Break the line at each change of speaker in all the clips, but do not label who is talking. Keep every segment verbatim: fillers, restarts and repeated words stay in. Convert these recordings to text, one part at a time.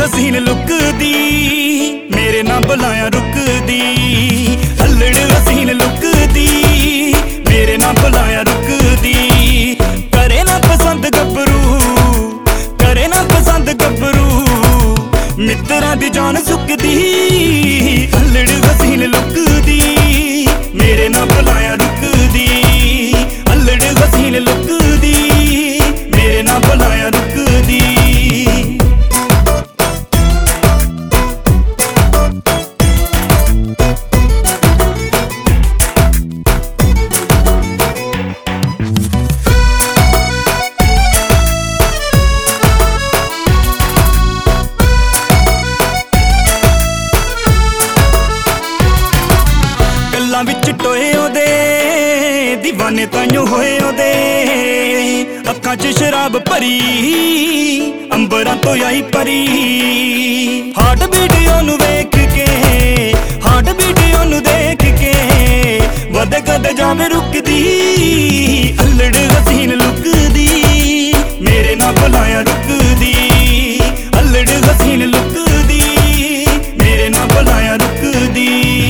हसीन लुकदी मेरे ना बुलाया रुकदी। अल्लड़ हसीन लुकदी मेरे ना बुलाया रुकदी। करे ना पसंद गबरू करे ना पसंद गबरू मित्रा दी जान सुकदी। अल्लड़ हसीन लुकदी मेरे ना बुलाया रुकदी। अल्लड़ हसीन लुकदी मेरे ना बुलाया रुकदी। गल्लां विच टोए ओदे दीवाने ताइयों होए ओदे। अक्खां च शराब भरी अंबरां तो आई परी। हार्ट वीडियो नू वेख के हार्ट वीडियो नू देख के वध कद जावे रुकदी। अल्लड़ हसीन लुकदी मेरे ना बुलाया रुकदी। अल्लड़ हसीन लुकदी मेरे ना बुलाया रुकदी।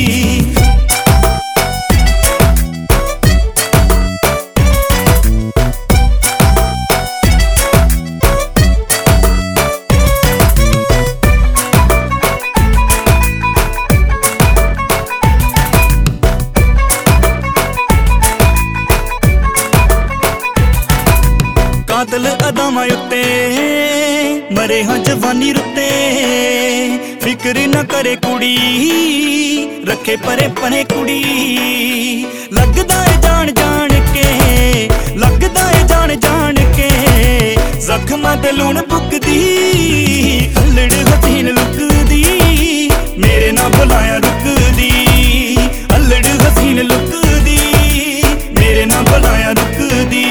कातल अदावां उत्ते मरे हां जवानी रुत्ते। फिक्र न करे कुड़ी रखे परे परे कुड़ी। लगदा है जान जान के लगदा है जान जान के जख्मां ते लूण पुकदी। अल्लड़ हसीन लुकदी मेरे ना बुलाया रुकदी। अल्लड़ हसीन लुकदी मेरे ना बुलाया रुकदी।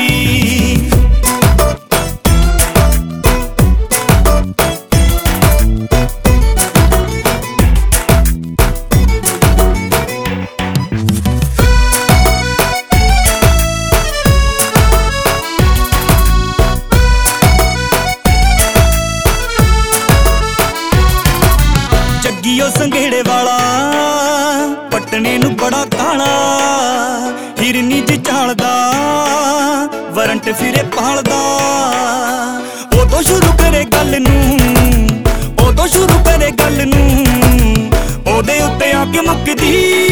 जग्गियो संघेड़े वाला पटने नू बड़ा काला। हिरनी च झालदा वरंट फिरे पालदा। उदों शुरू करे गल नू उदों शुरू करे गल नू ओदे उत्ते आके मुकदी।